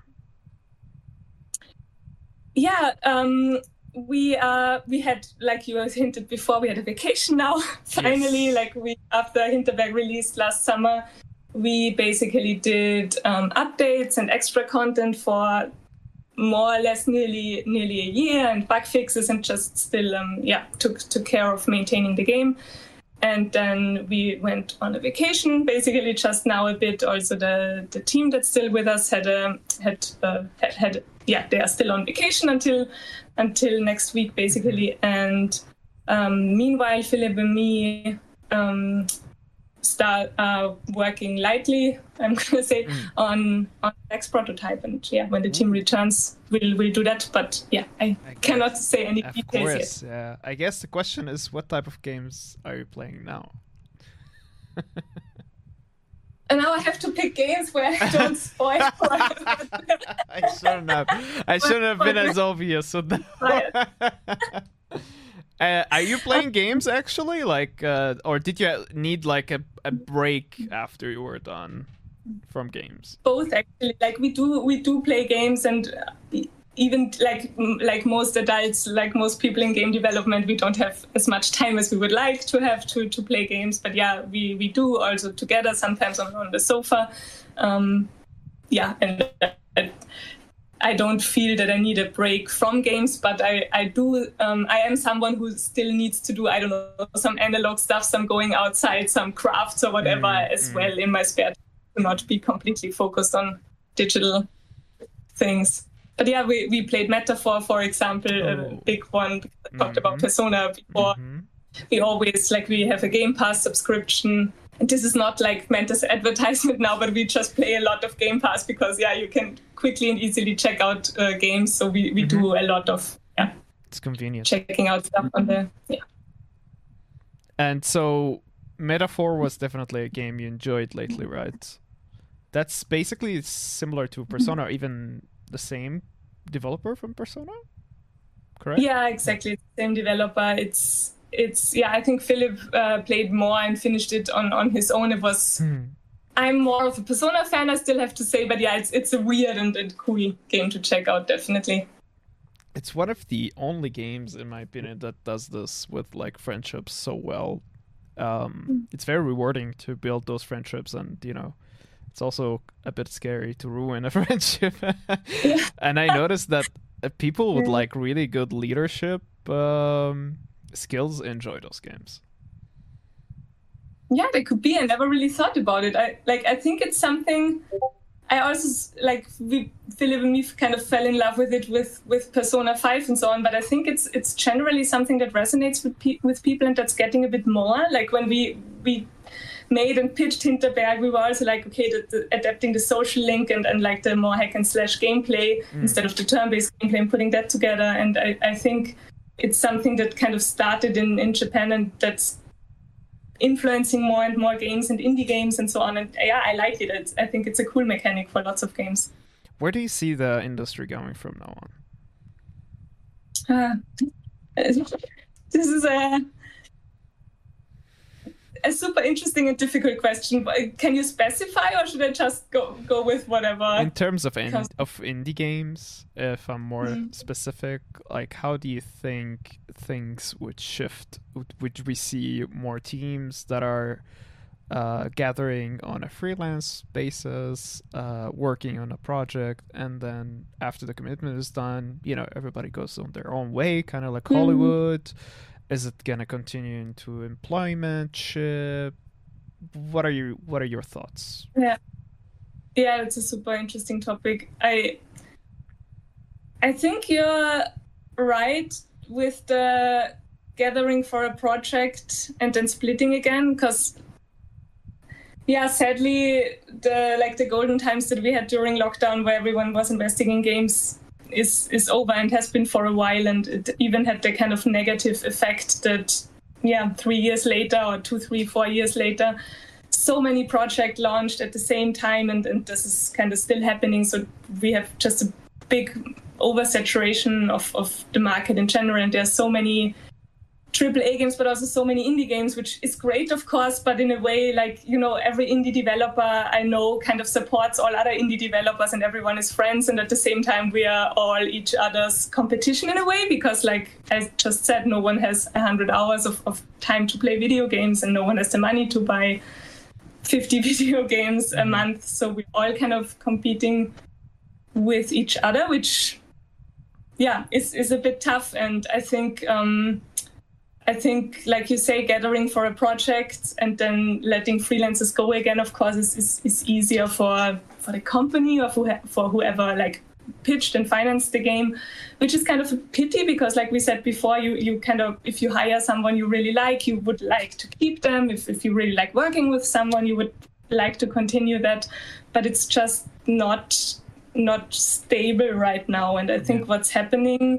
Yeah, um we uh we had, like you hinted before, we had a vacation now. Finally, yes. like we after Hinterberg released last summer, we basically did um, updates and extra content for more or less nearly nearly a year, and bug fixes, and just still um yeah took took care of maintaining the game. And then we went on a vacation, basically just now a bit. Also the the team that's still with us had a had uh, had, had yeah they are still on vacation until until next week basically. And um, meanwhile, Philip and me um, start uh, working lightly, I'm gonna say, mm. on on next prototype. And yeah, when the team returns, we'll we'll do that. But yeah, I, I cannot say any of details course, yet. Yeah. I guess the question is, what type of games are you playing now? And now I have to pick games where I don't spoil. I shouldn't have. I shouldn't have been as obvious. So uh, are you playing games actually, like, uh, or did you need like a, a break after you were done from games? Both actually. Like we do, we do play games, and even like like most adults, like most people in game development, we don't have as much time as we would like to have to, to play games. But yeah, we, we do also together, sometimes on, on the sofa. Um, yeah, and uh, I don't feel that I need a break from games, but I, I do, um, I am someone who still needs to do, I don't know, some analog stuff, some going outside, some crafts or whatever mm, as mm. well in my spare time, to not be completely focused on digital things. But yeah, we, we played Metaphor, for example, oh. a big one. I talked mm-hmm. about Persona before. Mm-hmm. We always, like, we have a Game Pass subscription. And this is not like meant as advertisement now, but we just play a lot of Game Pass because, yeah, you can quickly and easily check out uh, games. So we, we mm-hmm. do a lot of, yeah. It's convenient. Checking out stuff on there, yeah. And so Metaphor was definitely a game you enjoyed lately, right? that's basically similar to Persona, or even the same developer from Persona, correct? Yeah, exactly. Same developer. It's it's yeah. I think Philip uh, played more and finished it on on his own. It was. Hmm. I'm more of a Persona fan, I still have to say, but yeah, it's it's a weird and, and cool game to check out, definitely. It's one of the only games, in my opinion, that does this with like friendships so well. Um, Mm. it's very rewarding to build those friendships, and you know, it's also a bit scary to ruin a friendship. Yeah. And I noticed that uh, people with Yeah. like really good leadership um, skills enjoy those games. Yeah, they could be. I never really thought about it. I like. I think it's something. I also s- like we Philip and me kind of fell in love with it with with Persona five and so on. But I think it's it's generally something that resonates with pe- with people, and that's getting a bit more. Like when we we made and pitched Hinterberg, we were also like, okay, the, the, adapting the social link and, and like the more hack and slash gameplay Mm. instead of the turn-based gameplay, and putting that together. And I, I think it's something that kind of started in, in Japan, and that's influencing more and more games and indie games and so on. And yeah, I like it. It's, I think it's a cool mechanic for lots of games. Where do you see the industry going from now on? Uh, this is a a super interesting and difficult question. But can you specify, or should I just go go with whatever? In terms of in- Because- of indie games, if I'm more Mhm. specific, like how do you think things would shift? Would, would we see more teams that are uh, gathering on a freelance basis, uh, working on a project, and then after the commitment is done, you know, everybody goes on their own way, kind of like Mhm. Hollywood? Is it gonna continue into employmentship? What are you What are your thoughts? Yeah, yeah, it's a super interesting topic. I I think you're right with the gathering for a project and then splitting again, because yeah, sadly, the like the golden times that we had during lockdown, where everyone was investing in games, is is over and has been for a while, and it even had the kind of negative effect that yeah, three years later or two, three, four years later, so many projects launched at the same time, and, and this is kind of still happening. So we have just a big oversaturation of, of the market in general, and there's so many triple A games, but also so many indie games, which is great, of course, but in a way, like, you know, every indie developer I know kind of supports all other indie developers, and everyone is friends, and at the same time we are all each other's competition in a way, because like I just said, no one has one hundred hours of, of time to play video games, and no one has the money to buy fifty video games a month, so we're all kind of competing with each other, which yeah, is, is a bit tough. And I think um, I think, like you say, gathering for a project and then letting freelancers go again, of course, is, is, is easier for for the company or for, for whoever like pitched and financed the game, which is kind of a pity, because like we said before, you, you kind of, if you hire someone you really like, you would like to keep them. If, if you really like working with someone, you would like to continue that, but it's just not not stable right now. And I think Yeah. what's happening,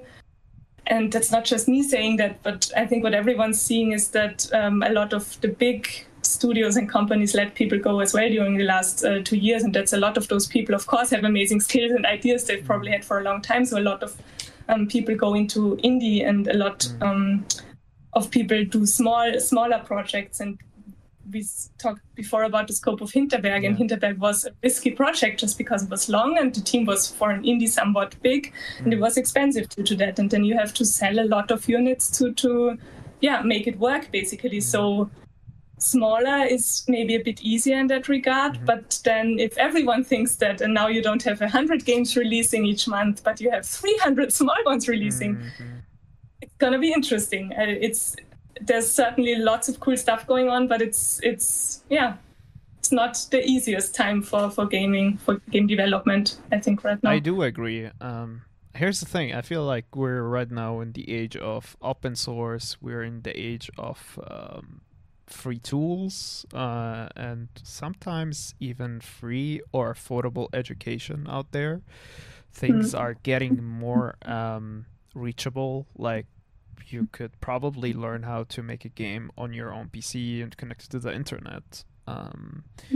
and that's not just me saying that, but I think what everyone's seeing is that um, a lot of the big studios and companies let people go as well during the last uh, two years. And that's a lot of those people, of course, have amazing skills and ideas they've probably had for a long time. So a lot of um, people go into indie, and a lot um, of people do small, smaller projects. And we s- talked before about the scope of Hinterberg, and Yeah. Hinterberg was a risky project just because it was long, and the team was for an indie somewhat big, and it was expensive due to that. And then you have to sell a lot of units to, to yeah, make it work, basically. So smaller is maybe a bit easier in that regard. But then if everyone thinks that, and now you don't have one hundred games releasing each month, but you have three hundred small ones releasing, Mhm. it's gonna be interesting. Uh, It's there's certainly lots of cool stuff going on, but it's it's yeah, it's not the easiest time for for gaming, for game development, I think, right now. I do agree. Um, here's the thing. I feel like we're right now in the age of open source. We're in the age of um, free tools, uh, and sometimes even free or affordable education out there. Things Mm. are getting more um, reachable. Like, you could probably learn how to make a game on your own P C and connect it to the internet. Um,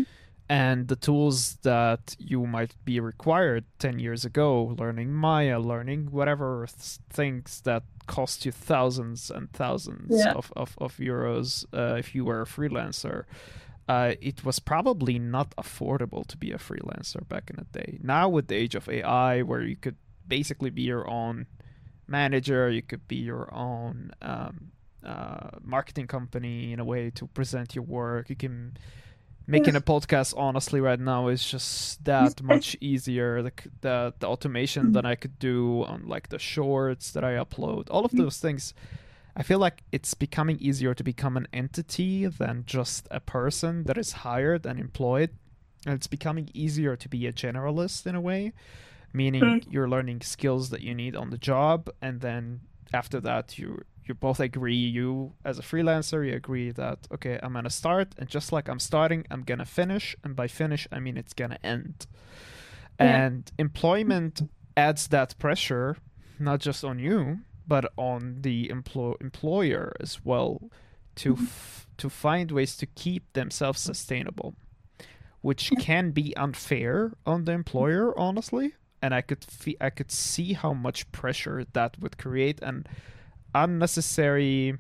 and the tools that you might be required ten years ago, learning Maya, learning whatever th- things that cost you thousands and thousands yeah. of, of, of euros uh, if you were a freelancer. Uh, it was probably not affordable to be a freelancer back in the day. Now with the age of A I, where you could basically be your own manager, you could be your own um, uh, marketing company in a way to present your work. You can making a podcast honestly right now is just that much easier. The the, the automation that I could do on like the shorts that I upload, all of those things. I feel like it's becoming easier to become an entity than just a person that is hired and employed. And it's becoming easier to be a generalist in a way, meaning mm. you're learning skills that you need on the job. And then after that, you you both agree, you as a freelancer, you agree that, okay, I'm going to start. And just like I'm starting, I'm going to finish. And by finish, I mean it's going to end. Yeah. And employment adds that pressure, not just on you, but on the empl- employer as well, to f- to find ways to keep themselves sustainable, which can be unfair on the employer, honestly. And I could fe- I could see how much pressure that would create, and unnecessary.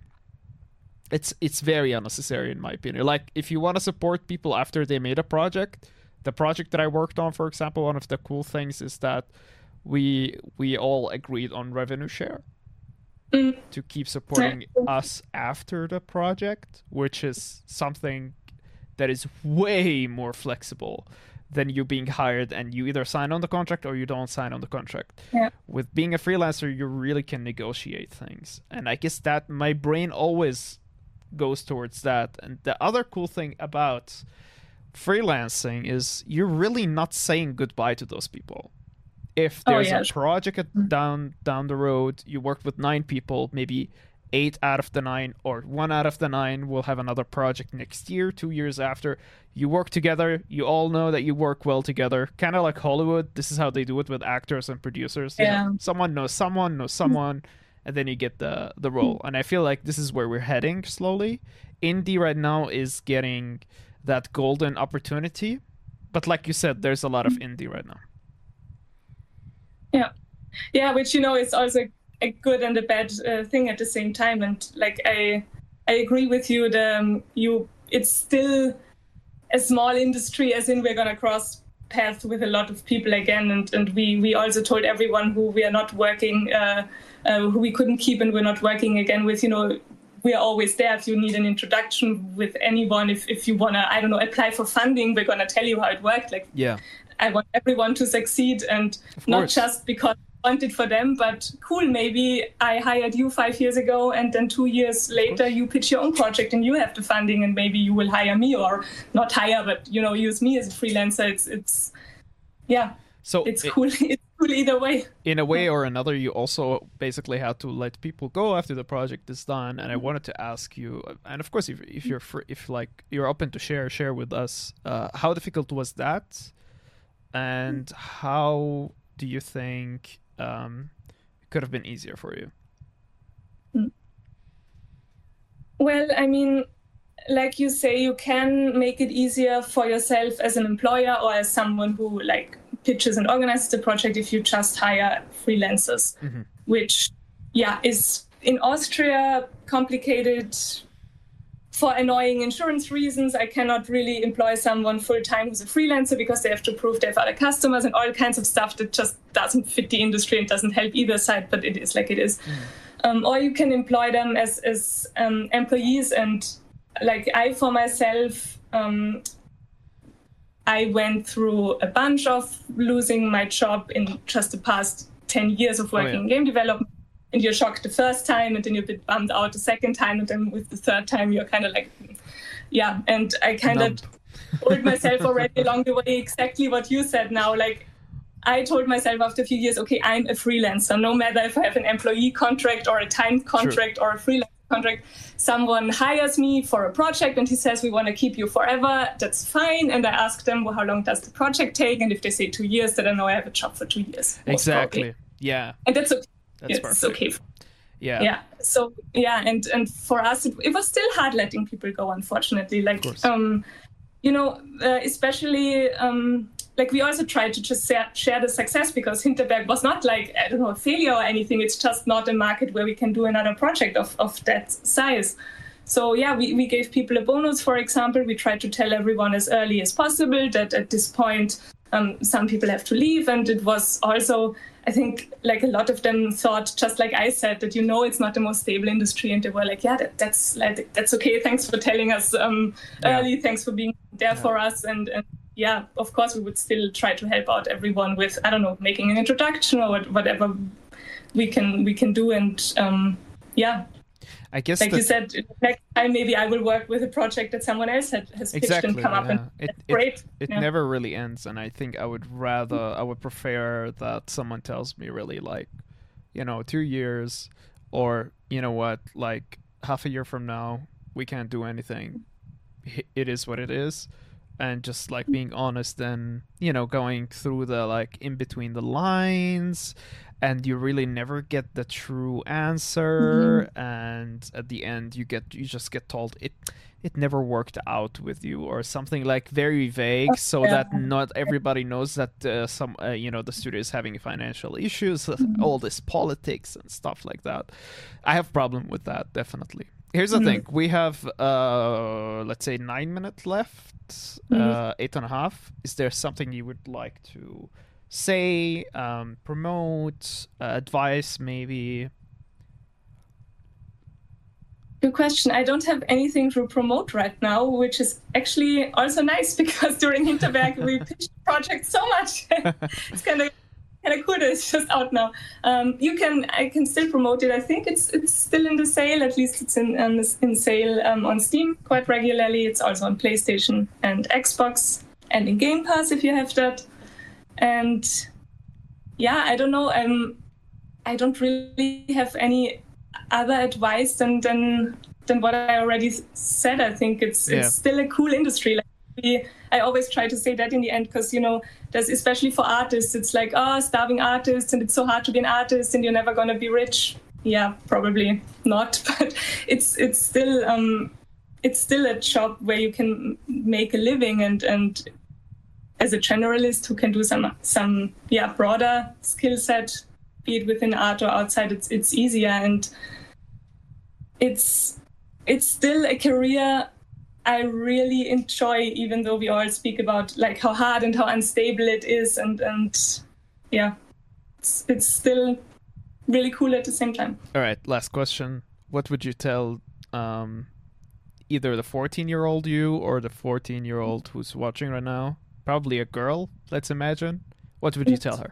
It's it's very unnecessary in my opinion. Like if you want to support people after they made a project, the project that I worked on, for example, one of the cool things is that we we all agreed on revenue share. Mm. To keep supporting us after the project, which is something that is way more flexible than you being hired and you either sign on the contract or you don't sign on the contract. Yeah. With being a freelancer, you really can negotiate things. And I guess that my brain always goes towards that. And the other cool thing about freelancing is you're really not saying goodbye to those people. If there's oh, yeah. a project down down the road, you worked with nine people, maybe eight out of the nine or one out of the nine will have another project next year, two years after. You work together. You all know that you work well together. Kind of like Hollywood. This is how they do it with actors and producers. Yeah. You know, someone knows someone, knows someone, and then you get the, the role. And I feel like this is where we're heading slowly. Indie right now is getting that golden opportunity. But like you said, there's a lot of indie right now. Yeah, yeah, which, you know, is also a good and a bad uh, thing at the same time. And like, I I agree with you. The, um, you it's still a small industry, as in we're going to cross paths with a lot of people again. And, and we, we also told everyone who we are not working, uh, uh, who we couldn't keep and we're not working again with, you know, we are always there if you need an introduction with anyone. If, if you want to, I don't know, apply for funding, we're going to tell you how it worked. Like, yeah. I want everyone to succeed, and not just because I want it for them, but cool, maybe I hired you five years ago and then two years later you pitch your own project and you have the funding and maybe you will hire me, or not hire, but, you know, use me as a freelancer. It's, it's yeah, so it's it, cool. It's cool either way. In a way or another, you also basically had to let people go after the project is done. And I wanted to ask you, and of course, if, if you're free, if like you're open to share, share with us, uh, how difficult was that? And how do you think um, it could have been easier for you? Well, I mean, like you say, you can make it easier for yourself as an employer or as someone who like pitches and organizes the project if you just hire freelancers, mm-hmm. which, yeah, is in Austria complicated. For annoying insurance reasons, I cannot really employ someone full-time who's a freelancer because they have to prove they have other customers and all kinds of stuff that just doesn't fit the industry and doesn't help either side, but it is like it is. Mm. Um, or you can employ them as, as um, employees. And like I, for myself, um, I went through a bunch of losing my job in just the past ten years of working oh, yeah. in game development. And you're shocked the first time, and then you're a bit bummed out the second time, and then with the third time, you're kind of like, yeah. And I kind of told myself already along the way exactly what you said now. Like, I told myself after a few years, okay, I'm a freelancer. No matter if I have an employee contract or a timed contract True. Or a freelance contract, someone hires me for a project and he says, we want to keep you forever. That's fine. And I ask them, well, how long does the project take? And if they say two years, then I know I have a job for two years. Exactly. Probably. Yeah. And that's okay. That's it's perfect. Okay. Yeah. Yeah. So yeah, and and for us, it, it was still hard letting people go. Unfortunately, like um, you know, uh, especially um, like we also try to just share, share the success, because Hinterberg was not like, I don't know, a failure or anything. It's just not a market where we can do another project of, of that size. So yeah, we, we gave people a bonus, for example. We tried to tell everyone as early as possible that at this point, um, some people have to leave. And it was also, I think, like a lot of them thought, just like I said, that, you know, it's not the most stable industry. And they were like, yeah, that, that's like, that's okay. Thanks for telling us um, yeah. early. Thanks for being there yeah. for us. And, and yeah, of course, we would still try to help out everyone with, I don't know, making an introduction or whatever we can we can do. And um, yeah. I guess, like the... you said, next time maybe I will work with a project that someone else had, has pitched exactly, and come yeah. up, and it, that's great. It, it yeah. never really ends, and I think I would rather, I would prefer that someone tells me really like, you know, two years, or you know what, like half a year from now, we can't do anything. It is what it is, and just like being honest and, you know, going through the like in between the lines. And you really never get the true answer, mm-hmm. and at the end you get you just get told it it never worked out with you, or something like very vague, so yeah. that not everybody knows that uh, some uh, you know, the studio is having financial issues, mm-hmm. all this politics and stuff like that. I have problem with that, definitely. Here's the mm-hmm. thing: we have uh, let's say nine minutes left, mm-hmm. uh, eight and a half. Is there something you would like to say, um, promote, uh, advice, maybe? Good question. I don't have anything to promote right now, which is actually also nice, because during Hinterberg we pitched the project so much. It's kind of kind of cool that it's just out now. Um, you can I can still promote it. I think it's it's still in the sale. At least it's in um, in sale um, on Steam quite regularly. It's also on PlayStation and Xbox, and in Game Pass if you have that. And yeah, I don't know. Um, I don't really have any other advice than than than what I already said. I think it's yeah. it's still a cool industry. Like we, I always try to say that in the end, because you know, there's especially for artists, it's like, oh, starving artists, and it's so hard to be an artist, and you're never gonna be rich. Yeah, probably not. But it's it's still um, it's still a job where you can make a living, and and. as a generalist who can do some some yeah broader skill set, be it within art or outside, it's it's easier, and it's it's still a career I really enjoy, even though we all speak about like how hard and how unstable it is, and and yeah, it's it's still really cool at the same time. All right, last question: what would you tell um, either the fourteen-year-old you or the fourteen-year-old who's watching right now? Probably a girl, let's imagine. What would you tell her?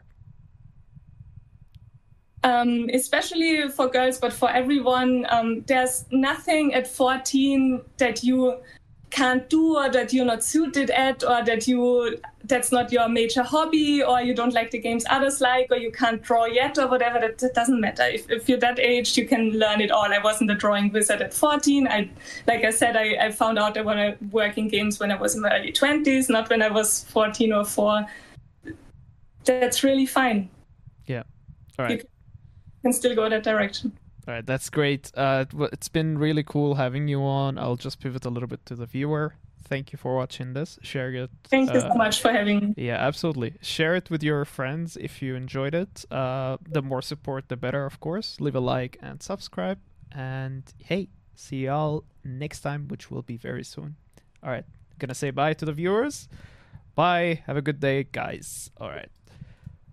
Um, especially for girls, but for everyone, um, there's nothing at fourteen that you can't do, or that you're not suited at, or that you that's not your major hobby, or you don't like the games others like, or you can't draw yet, or whatever. That, that doesn't matter. If, if you're that age, you can learn it all. I wasn't a drawing wizard at fourteen. I, like I said, I, I found out I want to work in games when I was in my early twenties, not when I was fourteen or four. That's really fine. Yeah. All right. You can still go that direction. All right, that's great. Uh, it's been really cool having you on. I'll just pivot a little bit to the viewer. Thank you for watching this. Share it. Thank you uh, so much for having me. Yeah, absolutely. Share it with your friends if you enjoyed it. Uh, the more support, the better, of course. Leave a like and subscribe. And hey, see y'all next time, which will be very soon. All right, gonna say bye to the viewers. Bye. Have a good day, guys. All right.